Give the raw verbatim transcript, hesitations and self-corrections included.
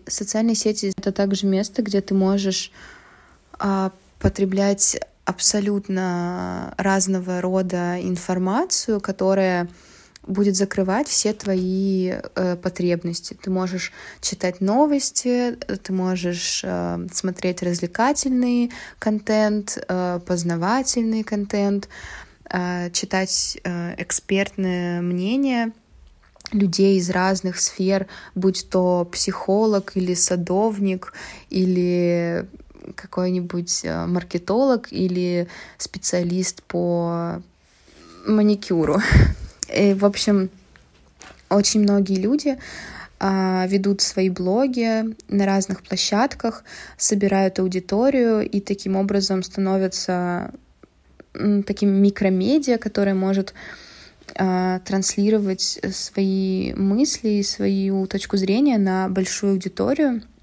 Социальные сети — это также место, где ты можешь а, потреблять абсолютно разного рода информацию, которая будет закрывать все твои э, потребности. Ты можешь читать новости, ты можешь э, смотреть развлекательный контент, э, познавательный контент, э, читать э, экспертное мнение людей из разных сфер, будь то психолог или садовник, или какой-нибудь маркетолог, или специалист по маникюру. И, в общем, очень многие люди а, ведут свои блоги на разных площадках, собирают аудиторию и таким образом становятся м, таким микромедиа, которое может а, транслировать свои мысли и свою точку зрения на большую аудиторию.